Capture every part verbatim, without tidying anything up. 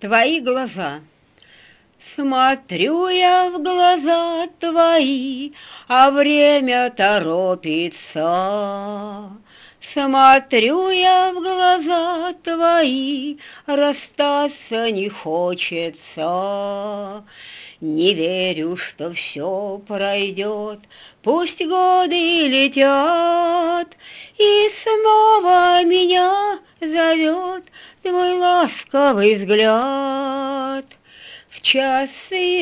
Твои глаза. Смотрю я в глаза твои, а время торопится. Смотрю я в глаза твои, расстаться не хочется. Не верю, что все пройдет, пусть годы летят, и снова меня зовет твой ласковый взгляд. В часы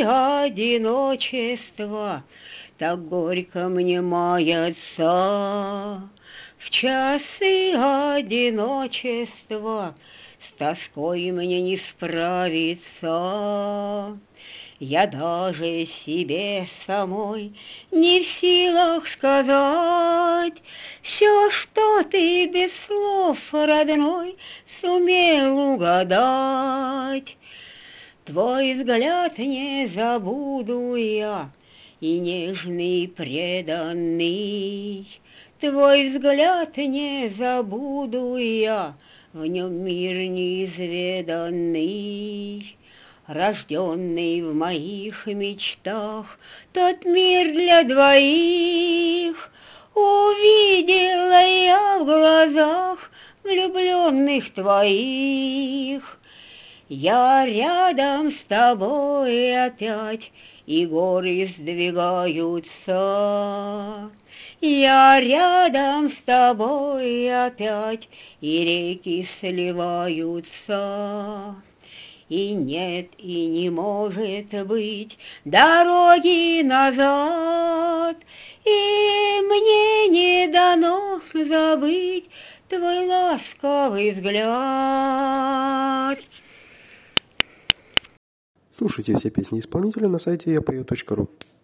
одиночества так горько мне мается. В часы одиночества с тоской мне не справиться. Я даже себе самой не в силах сказать все, что ты без слов, родной, сумел угадать. Твой взгляд не забуду я, и нежный, преданный. Твой взгляд не забуду я, в нем мир неизведанный. Рожденный в моих мечтах, тот мир для двоих. Увидела я в глазах влюбленных твоих. Я рядом с тобой опять, и горы сдвигаются. Я рядом с тобой опять, и реки сливаются. И нет, и не может быть дороги назад, и мне не дано забыть твой ласковый взгляд. Слушайте все песни исполнителя на сайте я пою точка ру.